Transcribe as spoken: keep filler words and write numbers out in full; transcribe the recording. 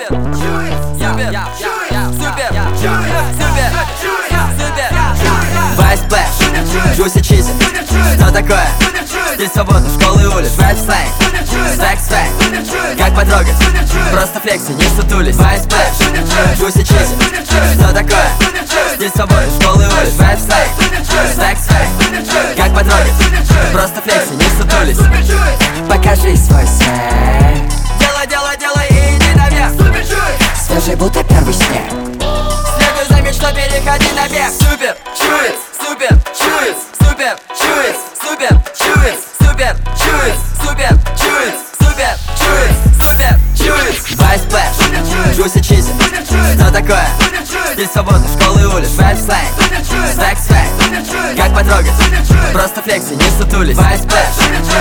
супер, супер, супер, супер. Вайс Splash, Juicy Cheesy. Что такое? Стиль свободы, школы и улиц. Рэп сленг, стек свэнг. Как потрогать? Просто флекси, не сутулись. Вайс Splash, Juicy Cheesy. Что такое? Стиль свободы, школы и улиц. Рэп сленг, стек свэнг. Как потрогать? Просто флекси, не сутулись. Покажи свой свэг. Делай, делай, делай и иди наверх. Свежий, будто первый снег. Следуй за мечтой, переходи на бег. Супер, чует, супер, чует, супер, чует, супер, чует, супер, чует, супер, чует, супер, чует, супер, чует. Вайс Splash, Juicy Cheesy. Что такое? Стиль свободы, школы и улиц. Рэп сленг, стек свэнг. Как потрогать? Просто флекси, не сутулись. Вайс Splash,